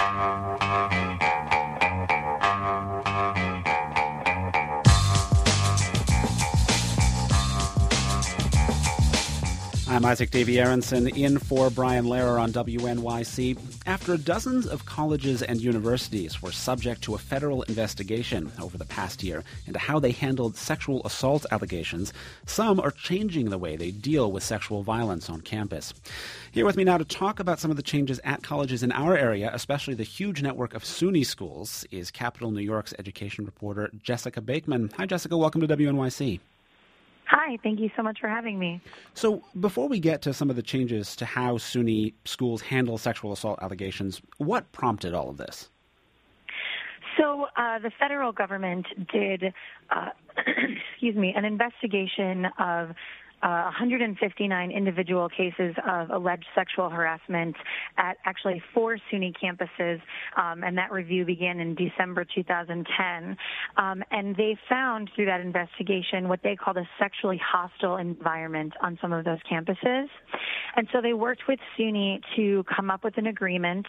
I'm Isaac Davey Aronson in for Brian Lehrer on WNYC. After dozens of colleges and universities were subject to a federal investigation over the past year into how they handled sexual assault allegations, some are changing the way they deal with sexual violence on campus. Here with me now to talk about some of the changes at colleges in our area, especially the huge network of SUNY schools, is Capital New York's education reporter Jessica Bakeman. Hi, Jessica. Welcome to WNYC. Hi, thank you so much for having me. So before we get to some of the changes to how SUNY schools handle sexual assault allegations, what prompted all of this? So the federal government did, an investigation of 159 individual cases of alleged sexual harassment at actually 4 SUNY campuses, and that review began in December 2010. And they found through that investigation what they called a sexually hostile environment on some of those campuses. And so they worked with SUNY to come up with an agreement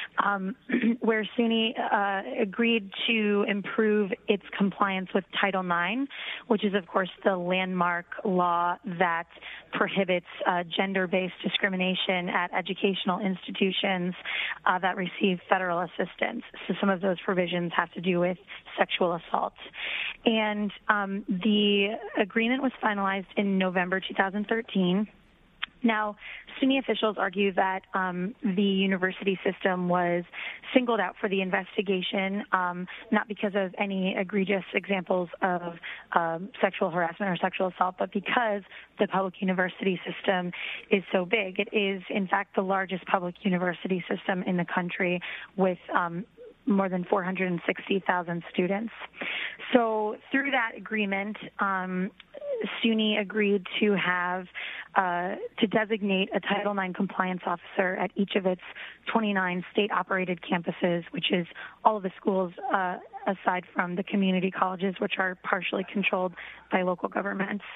where SUNY agreed to improve its compliance with Title IX, which is, of course, the landmark law that prohibits gender-based discrimination at educational institutions that receive federal assistance. So some of those provisions have to do with sexual assault. And the agreement was finalized in November 2013. Now, SUNY officials argue that the university system was singled out for the investigation, not because of any egregious examples of sexual harassment or sexual assault, but because the public university system is so big. It is, in fact, the largest public university system in the country with more than 460,000 students. So through that agreement, SUNY agreed to have to designate a Title IX compliance officer at each of its 29 state-operated campuses, which is all of the schools aside from the community colleges, which are partially controlled by local governments.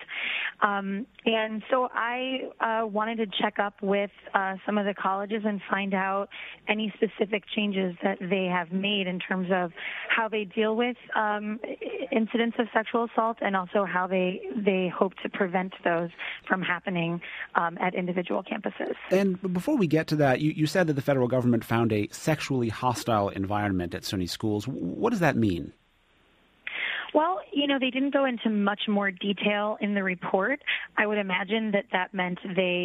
And so I wanted to check up with some of the colleges and find out any specific changes that they have made in terms of how they deal with incidents of sexual assault and also how they hope to prevent those from happening at individual campuses. And before we get to that, you said that the federal government found a sexually hostile environment at SUNY schools. What does that mean? Well, they didn't go into much more detail in the report. I would imagine that meant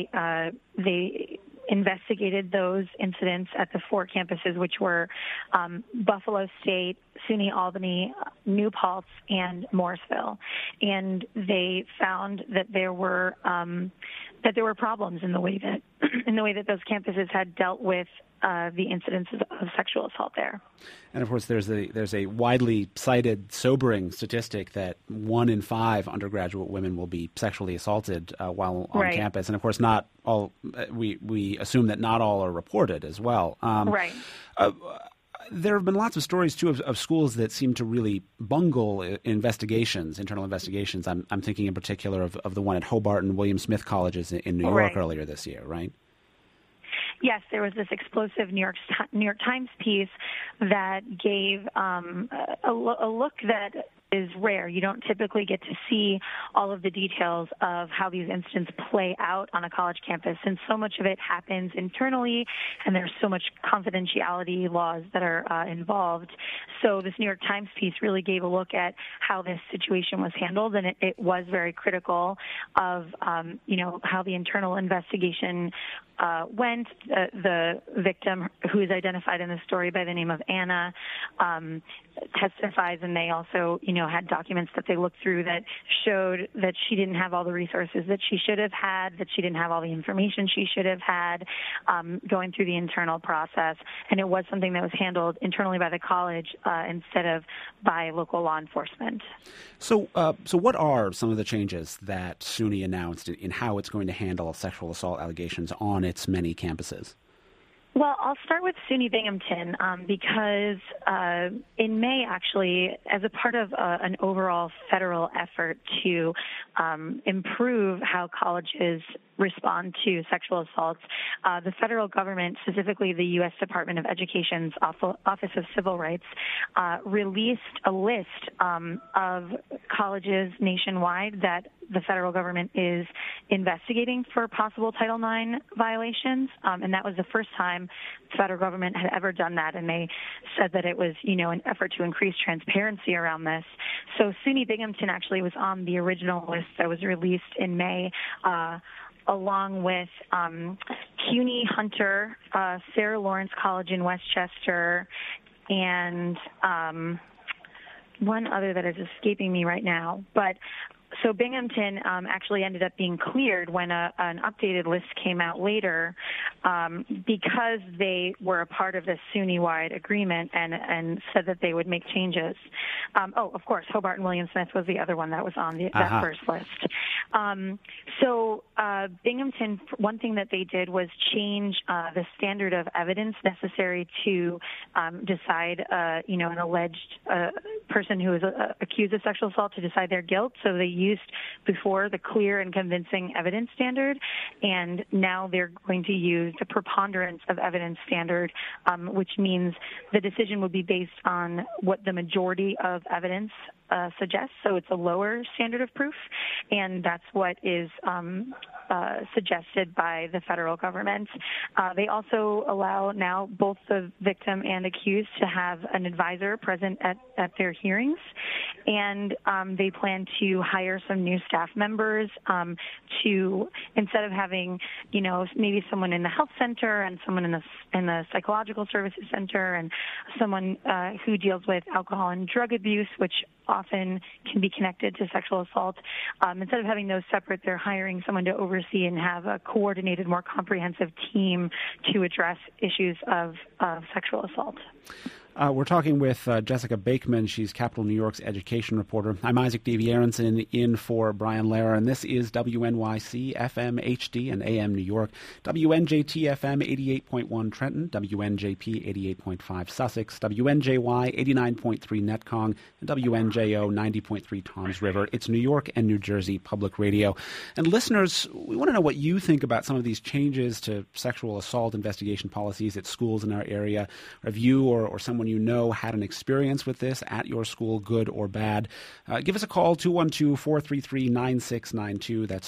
they investigated those incidents at the 4 campuses, which were Buffalo State, SUNY Albany, New Paltz, and Morrisville. And they found that there were problems in the way that those campuses had dealt with the incidences of sexual assault there. And of course, there's a widely cited, sobering statistic that 1 in 5 undergraduate women will be sexually assaulted while on campus. And of course, not all. We assume that not all are reported as well. Right. There have been lots of stories, too, of schools that seem to really bungle investigations, internal investigations. I'm thinking in particular of the one at Hobart and William Smith colleges in New York earlier this year, right? Yes, there was this explosive New York Times piece that gave a look that is rare. You don't typically get to see all of the details of how these incidents play out on a college campus, and so much of it happens internally, and there's so much confidentiality laws that are involved. So this New York Times piece really gave a look at how this situation was handled, and it was very critical of how the internal investigation went. The victim, who is identified in the story by the name of Anna, testifies, and they also, had documents that they looked through that showed that she didn't have all the resources that she should have had, that she didn't have all the information she should have had going through the internal process. And it was something that was handled internally by the college instead of by local law enforcement. So what are some of the changes that SUNY announced in how it's going to handle sexual assault allegations on its many campuses? Well, I'll start with SUNY Binghamton because in May, actually, as a part of an overall federal effort to improve how colleges respond to sexual assaults. The federal government, specifically the U.S. Department of Education's Office of Civil Rights, released a list of colleges nationwide that the federal government is investigating for possible Title IX violations, and that was the first time the federal government had ever done that, and they said that it was, an effort to increase transparency around this. So SUNY Binghamton actually was on the original list that was released in May, along with CUNY Hunter, Sarah Lawrence College in Westchester, and one other that is escaping me right now. But so Binghamton actually ended up being cleared when an updated list came out later, because they were a part of the SUNY-wide agreement and said that they would make changes. Of course, Hobart and William Smith was the other one that was on that first list. So Binghamton, one thing that they did was change the standard of evidence necessary to decide, an alleged person who is accused of sexual assault to decide their guilt. So they used before the clear and convincing evidence standard, and now they're going to use the preponderance of evidence standard, which means the decision would be based on what the majority of evidence suggests. So it's a lower standard of proof, and that's what is suggested by the federal government. They also allow now both the victim and accused to have an advisor present at their hearings, and they plan to hire some new staff members to, instead of having, maybe someone in the health center and someone in the psychological services center and someone who deals with alcohol and drug abuse, which often can be connected to sexual assault. Instead of having those separate, they're hiring someone to oversee and have a coordinated, more comprehensive team to address issues of sexual assault. We're talking with Jessica Bakeman. She's Capital New York's education reporter. I'm Isaac Davey Aronson in for Brian Lehrer, and this is WNYC FM HD and AM New York, WNJT FM 88.1 Trenton, WNJP 88.5 Sussex, WNJY 89.3 Netcong, and WNJO 90.3 Toms River. It's New York and New Jersey Public Radio. And listeners, we want to know what you think about some of these changes to sexual assault investigation policies at schools in our area. Have you or someone you know had an experience with this at your school, good or bad? Give us a call, 212-433-9692. That's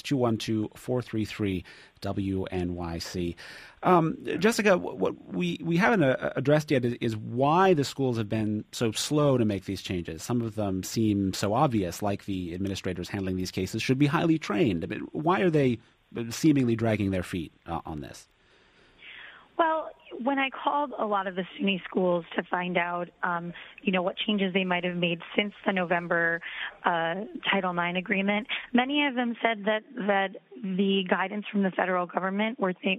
212-433-WNYC. Jessica, what we haven't addressed yet is why the schools have been so slow to make these changes. Some of them seem so obvious, like the administrators handling these cases should be highly trained. I mean, why are they seemingly dragging their feet on this? Well, when I called a lot of the SUNY schools to find out, what changes they might have made since the November Title IX agreement, many of them said that the guidance from the federal government were things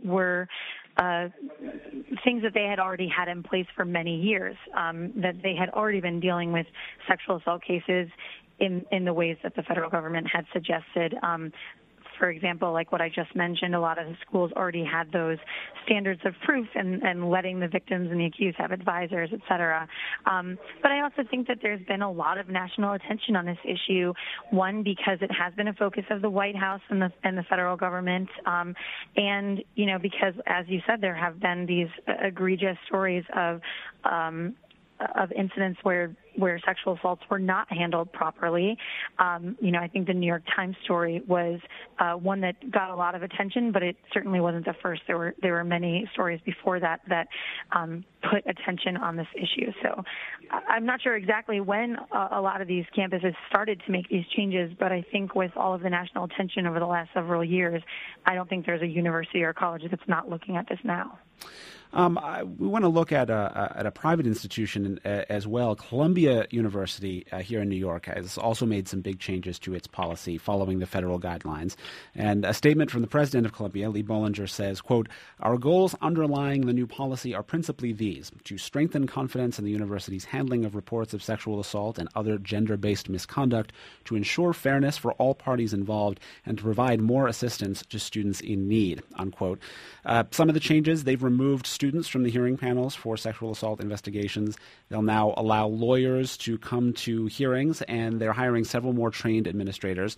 that they had already had in place for many years, that they had already been dealing with sexual assault cases in the ways that the federal government had suggested. For example, like what I just mentioned, a lot of the schools already had those standards of proof and letting the victims and the accused have advisors, et cetera. But I also think that there's been a lot of national attention on this issue, one, because it has been a focus of the White House and the federal government, and, because, as you said, there have been these egregious stories of incidents where sexual assaults were not handled properly. I think the New York Times story was one that got a lot of attention, but it certainly wasn't the first. There were many stories before that put attention on this issue. So I'm not sure exactly when a lot of these campuses started to make these changes, but I think with all of the national attention over the last several years, I don't think there's a university or college that's not looking at this now. We want to look at a private institution as well. Columbia University here in New York has also made some big changes to its policy following the federal guidelines. And a statement from the president of Columbia, Lee Bollinger, says, quote, "Our goals underlying the new policy are principally these: to strengthen confidence in the university's handling of reports of sexual assault and other gender-based misconduct, to ensure fairness for all parties involved, and to provide more assistance to students in need," unquote. Some of the changes, they've removed students from the hearing panels for sexual assault investigations. They'll now allow lawyers to come to hearings, and they're hiring several more trained administrators.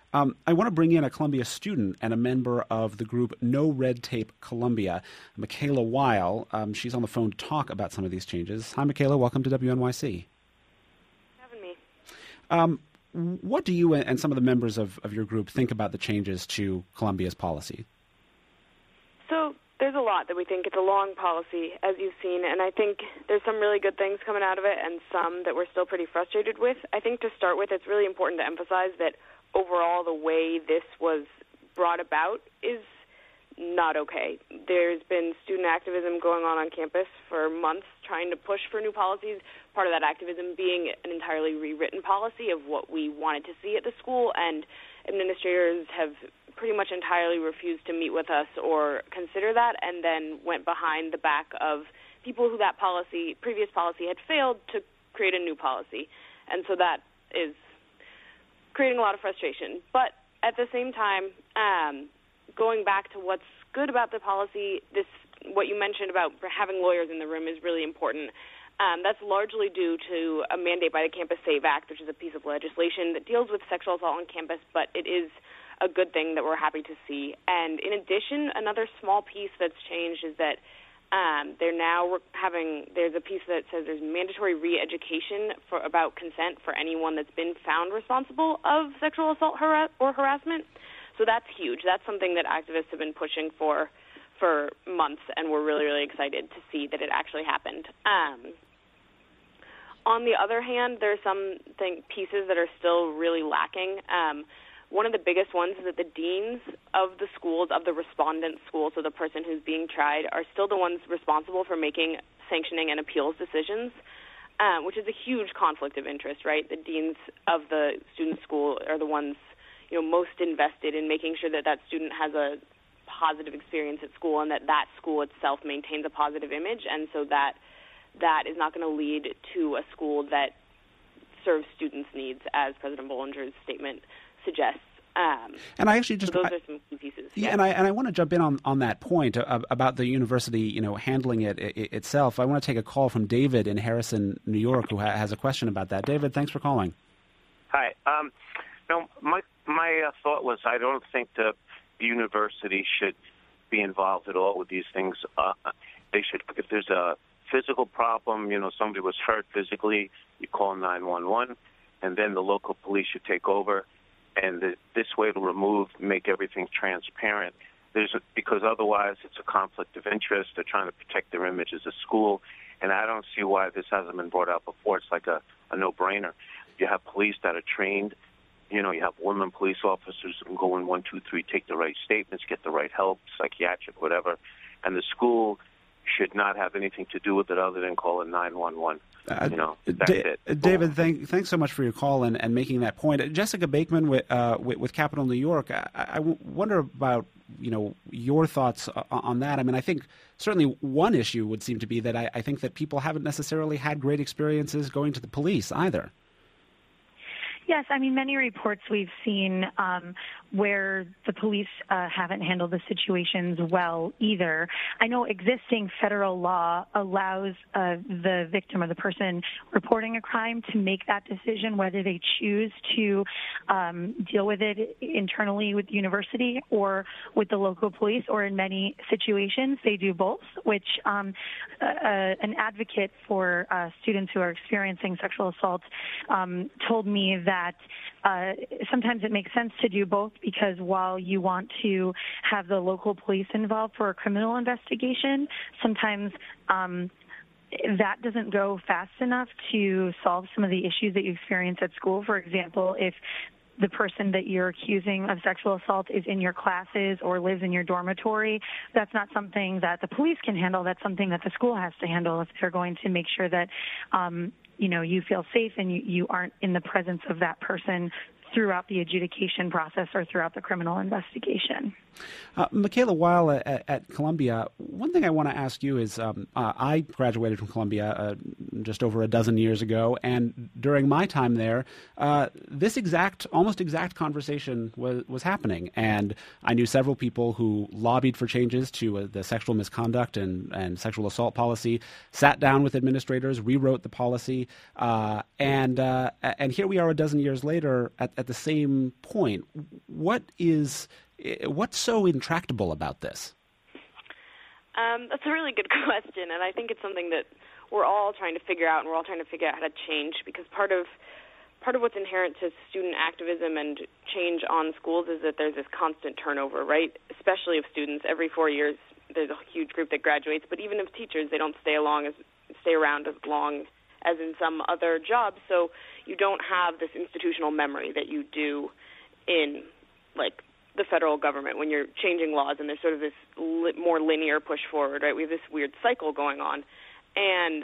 I want to bring in a Columbia student and a member of the group No Red Tape Columbia, Michaela Weil. She's on the phone to talk about some of these changes. Hi, Michaela. Welcome to WNYC. Having me. What do you and some of the members of your group think about the changes to Columbia's policy? So there's a lot that we think. It's a long policy, as you've seen, and I think there's some really good things coming out of it and some that we're still pretty frustrated with. I think to start with, it's really important to emphasize that overall the way this was brought about is not okay. There's been student activism going on campus for months trying to push for new policies, part of that activism being an entirely rewritten policy of what we wanted to see at the school, and administrators have pretty much entirely refused to meet with us or consider that, and then went behind the back of people who that previous policy had failed to create a new policy. And so that is creating a lot of frustration. But at the same time, going back to what's good about the policy, what you mentioned about having lawyers in the room is really important. That's largely due to a mandate by the Campus Save Act, which is a piece of legislation that deals with sexual assault on campus, but it is a good thing that we're happy to see. And in addition, another small piece that's changed is that there's a piece that says there's mandatory re-education about consent for anyone that's been found responsible of sexual assault or harassment. So that's huge. That's something that activists have been pushing for months, and we're really, really excited to see that it actually happened. On the other hand, there are some pieces that are still really lacking. One of the biggest ones is that the deans of the schools, of the respondent schools, so the person who's being tried, are still the ones responsible for making sanctioning and appeals decisions, which is a huge conflict of interest, right? The deans of the student school are the ones, most invested in making sure that student has a positive experience at school and that school itself maintains a positive image, and so that is not going to lead to a school that serves students' needs, as President Bollinger's statement suggests. And I actually just so those are some key pieces. Yeah, and I want to jump in on that point about the university, handling it itself. I want to take a call from David in Harrison, New York, who has a question about that. David, thanks for calling. Hi. My thought was I don't think the university should be involved at all with these things. They should, if there's a physical problem, somebody was hurt physically, you call 911, and then the local police should take over. And this way to make everything transparent. Because otherwise it's a conflict of interest. They're trying to protect their image as a school. And I don't see why this hasn't been brought out before. It's like a no-brainer. You have police that are trained. You have women police officers who can go in 1, 2, 3, take the right statements, get the right help, psychiatric, whatever. And the school should not have anything to do with it other than call it 911. That's it. David, thanks so much for your call and making that point. Jessica Bakeman with Capital New York, I wonder about your thoughts on that. I mean, I think certainly one issue would seem to be that I think that people haven't necessarily had great experiences going to the police either. Yes, I mean, many reports we've seen where the police haven't handled the situations well either. I know existing federal law allows the victim or the person reporting a crime to make that decision whether they choose to deal with it internally with the university or with the local police, or in many situations they do both, which an advocate for students who are experiencing sexual assault told me that sometimes it makes sense to do both, because while you want to have the local police involved for a criminal investigation, sometimes that doesn't go fast enough to solve some of the issues that you experience at school. For example, if the person that you're accusing of sexual assault is in your classes or lives in your dormitory, that's not something that the police can handle. That's something that the school has to handle if they're going to make sure that you feel safe and you aren't in the presence of that person throughout the adjudication process or throughout the criminal investigation. Michaela Weil at Columbia, one thing I want to ask you is I graduated from Columbia just over a dozen years ago. And during my time there, this almost exact conversation was happening. And I knew several people who lobbied for changes to the sexual misconduct and sexual assault policy, sat down with administrators, rewrote the policy, and here we are a dozen years later at the same point. What's so intractable about this? That's a really good question, and I think it's something that we're all trying to figure out, and we're all trying to figure out how to change, because part of what's inherent to student activism and change on schools is that there's this constant turnover, right? Especially of students. Every 4 years, there's a huge group that graduates, but even of teachers, they don't stay around as long as in some other jobs, so you don't have this institutional memory that you do in, like, the federal government when you're changing laws, and there's sort of this more linear push forward, right? We have this weird cycle going on, and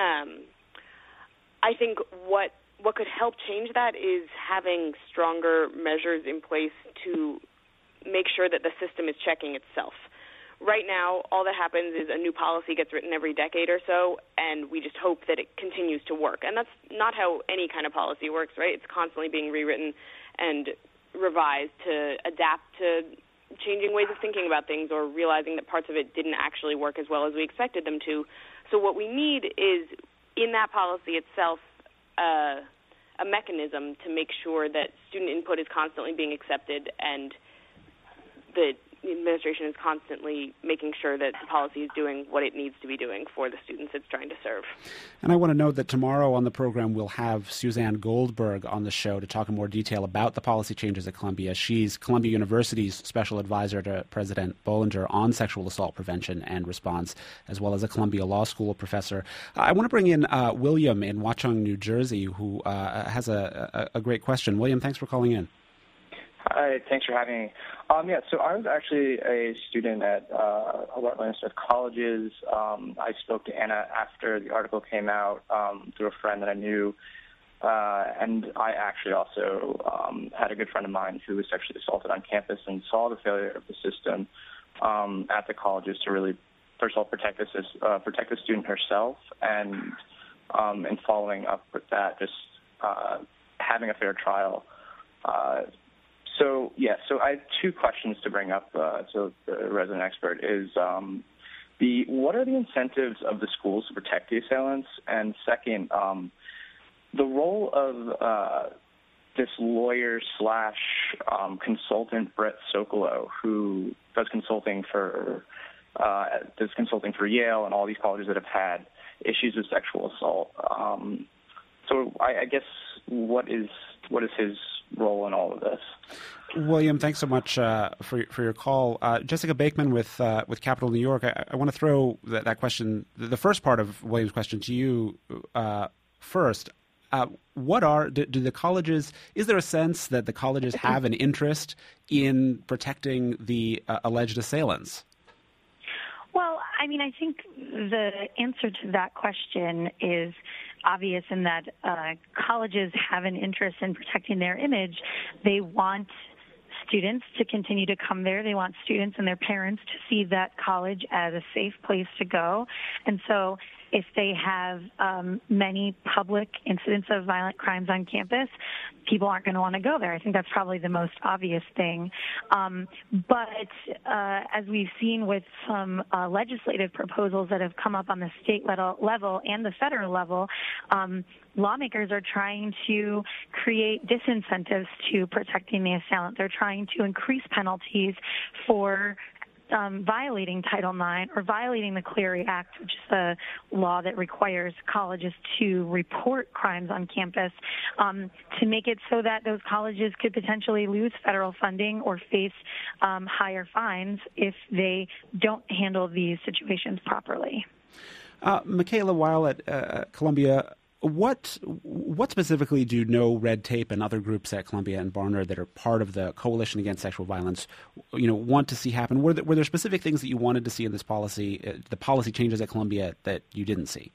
I think what could help change that is having stronger measures in place to make sure that the system is checking itself. Right now, all that happens is a new policy gets written every decade or so, and we just hope that it continues to work. And that's not how any kind of policy works, right? It's constantly being rewritten and revised to adapt to changing ways of thinking about things, or realizing that parts of it didn't actually work as well as we expected them to. So what we need is, in that policy itself, a mechanism to make sure that student input is constantly being accepted, and the administration is constantly making sure that the policy is doing what it needs to be doing for the students it's trying to serve. And I want to note that tomorrow on the program we'll have Suzanne Goldberg on the show to talk in more detail about the policy changes at Columbia. She's Columbia University's special advisor to President Bollinger on sexual assault prevention and response, as well as a Columbia Law School professor. I want to bring in William in Watchung, New Jersey, who has a great question. William, thanks for calling in. Hi, thanks for having me. So I was actually a student at Harvard Institute of Colleges. I spoke to Anna after the article came out through a friend that I knew, and I actually also had a good friend of mine who was sexually assaulted on campus and saw the failure of the system at the colleges to really, first of all, protect the student herself, and in following up with that, just having a fair trial. So I have two questions to bring up to the resident expert. Is what are the incentives of the schools to protect the assailants? And second, the role of this lawyer / consultant Brett Sokolow, who does consulting for Yale and all these colleges that have had issues with sexual assault. So I guess what is his role in all of this? William, thanks so much for your call. Jessica Bakeman with Capital New York. I want to throw that question, the first part of William's question, to you first. Do the colleges? Is there a sense that the colleges have an interest in protecting the alleged assailants? Well, I mean, I think the answer to that question is obvious in that colleges have an interest in protecting their image. They want students to continue to come there. They want students and their parents to see that college as a safe place to go. And so if they have many public incidents of violent crimes on campus, people aren't going to want to go there. I think that's probably the most obvious thing. But as we've seen with some legislative proposals that have come up on the state level and the federal level, lawmakers are trying to create disincentives to protecting the assailant. They're trying to increase penalties for violating Title IX or violating the Clery Act, which is a law that requires colleges to report crimes on campus, to make it so that those colleges could potentially lose federal funding or face higher fines if they don't handle these situations properly. Michaela Weil at Columbia, what specifically do No Red Tape and other groups at Columbia and Barnard that are part of the Coalition Against Sexual Violence, want to see happen? Were there specific things that you wanted to see in this policy, the policy changes at Columbia, that you didn't see?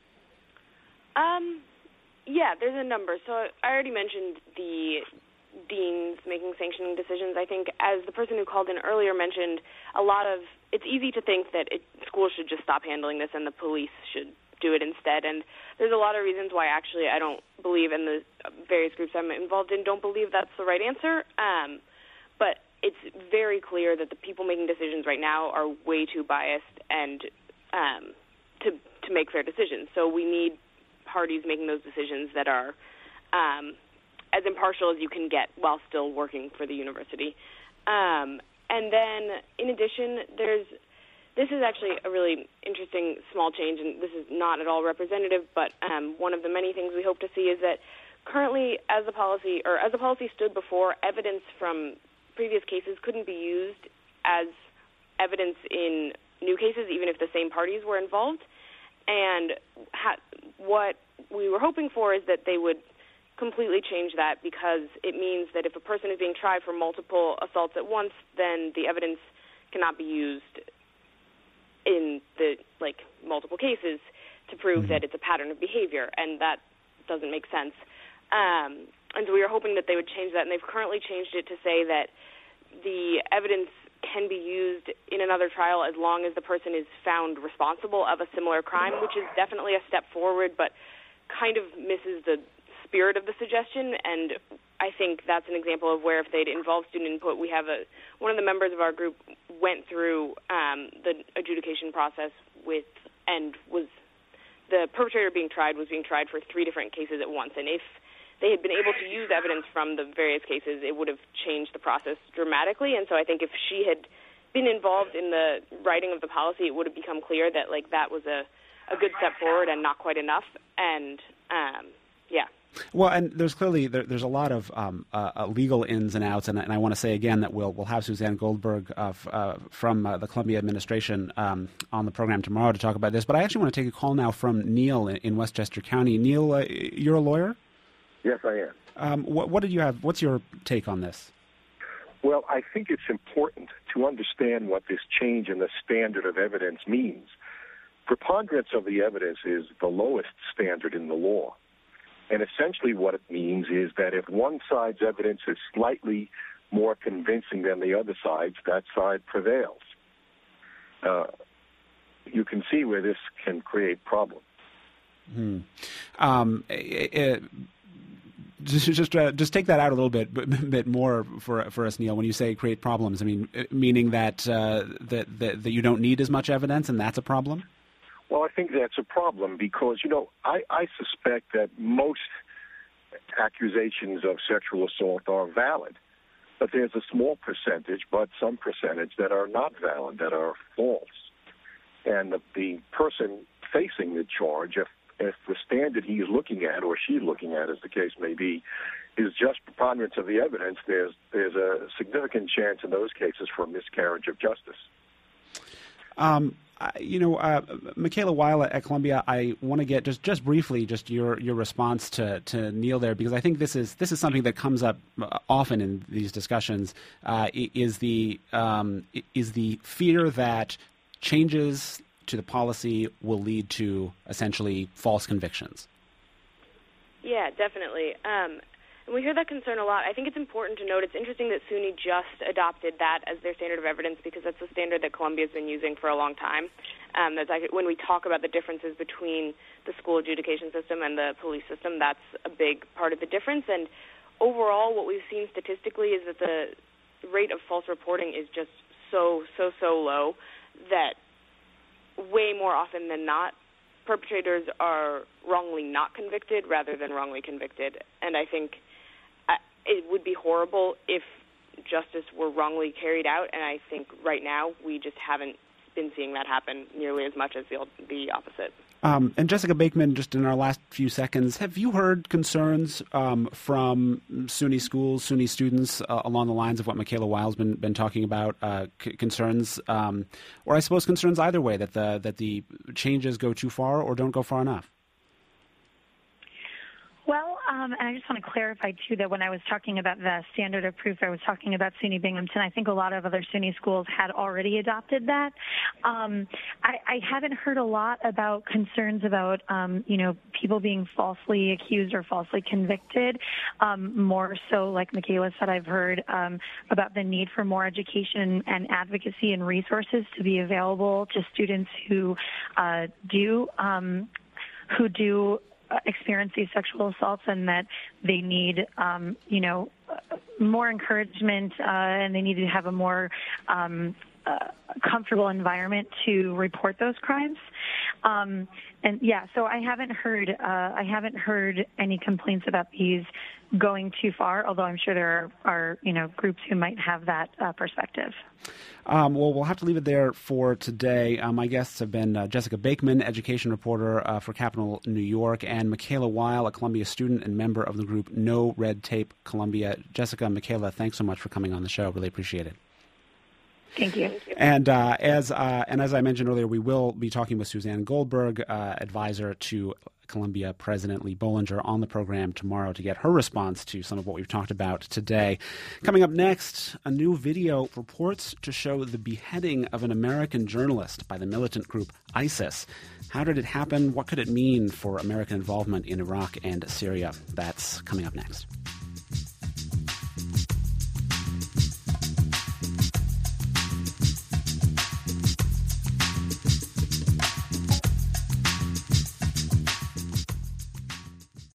Yeah, there's a number. So I already mentioned the deans making sanctioning decisions. I think, as the person who called in earlier mentioned, it's easy to think that schools should just stop handling this and the police should do it instead. And there's a lot of reasons why actually I don't believe, and the various groups I'm involved in don't believe that's the right answer. But it's very clear that the people making decisions right now are way too biased and to make fair decisions. So we need parties making those decisions that are as impartial as you can get while still working for the university. And then, in addition, this is actually a really interesting small change, and this is not at all representative, but one of the many things we hope to see is that currently, as the policy stood before, evidence from previous cases couldn't be used as evidence in new cases, even if the same parties were involved. And what we were hoping for is that they would completely change that, because it means that if a person is being tried for multiple assaults at once, then the evidence cannot be used in the multiple cases to prove that it's a pattern of behavior, and that doesn't make sense. And so we were hoping that they would change that, and they've currently changed it to say that the evidence can be used in another trial as long as the person is found responsible of a similar crime, which is definitely a step forward, but kind of misses the spirit of the suggestion. And I think that's an example of where if they'd involved student input, we have one of the members of our group went through the adjudication process and was the perpetrator being tried for 3 different cases at once. And if they had been able to use evidence from the various cases, it would have changed the process dramatically. And so I think if she had been involved in the writing of the policy, it would have become clear that that was a good step forward and not quite enough. And yeah. Well, and there's clearly there's a lot of legal ins and outs, and I want to say again that we'll have Suzanne Goldberg from the Columbia administration on the program tomorrow to talk about this. But I actually want to take a call now from Neil in Westchester County. Neil, you're a lawyer? Yes, I am. What did you have? What's your take on this? Well, I think it's important to understand what this change in the standard of evidence means. Preponderance of the evidence is the lowest standard in the law. And essentially what it means is that if one side's evidence is slightly more convincing than the other side's, that side prevails. You can see where this can create problems. Just take that out a little bit more for us, Neil. When you say create problems, I mean meaning that that you don't need as much evidence, and that's a problem. Well, I think that's a problem because, I suspect that most accusations of sexual assault are valid, but there's a small percentage, but some percentage that are not valid, that are false. And the person facing the charge, if the standard he is looking at or she's looking at, as the case may be, is just preponderance of the evidence, there's a significant chance in those cases for a miscarriage of justice. Michaela Weil at Columbia, I want to get just briefly just your response to Neil there, because I think this is something that comes up often in these discussions. Is the fear that changes to the policy will lead to essentially false convictions? Yeah, definitely. And we hear that concern a lot. I think it's important to note, it's interesting that SUNY just adopted that as their standard of evidence, because that's the standard that Columbia's been using for a long time. That's actually, when we talk about the differences between the school adjudication system and the police system, that's a big part of the difference. And overall, what we've seen statistically is that the rate of false reporting is just so low that way more often than not, perpetrators are wrongly not convicted rather than wrongly convicted. And I think it would be horrible if justice were wrongly carried out, and I think right now we just haven't been seeing that happen nearly as much as the opposite. And Jessica Bakeman, just in our last few seconds, have you heard concerns from SUNY schools, SUNY students along the lines of what Michaela Weil's been talking about, concerns, or I suppose concerns either way, that the changes go too far or don't go far enough? Well, and I just want to clarify, too, that when I was talking about the standard of proof, I was talking about SUNY Binghamton. I think a lot of other SUNY schools had already adopted that. I haven't heard a lot about concerns about, people being falsely accused or falsely convicted. More so, like Michaela said, I've heard about the need for more education and advocacy and resources to be available to students who do who do experience these sexual assaults, and that they need, more encouragement, and they need to have a more comfortable environment to report those crimes. So I haven't heard any complaints about these going too far, although I'm sure there are groups who might have that perspective. We'll have to leave it there for today. My guests have been Jessica Bakeman, education reporter for Capital New York, and Michaela Weil, a Columbia student and member of the group No Red Tape Columbia. Jessica and Michaela, thanks so much for coming on the show. Really appreciate it. Thank you. And as I mentioned earlier, we will be talking with Suzanne Goldberg, advisor to Columbia President Lee Bollinger, on the program tomorrow to get her response to some of what we've talked about today. Coming up next, a new video purports to show the beheading of an American journalist by the militant group ISIS. How did it happen? What could it mean for American involvement in Iraq and Syria? That's coming up next.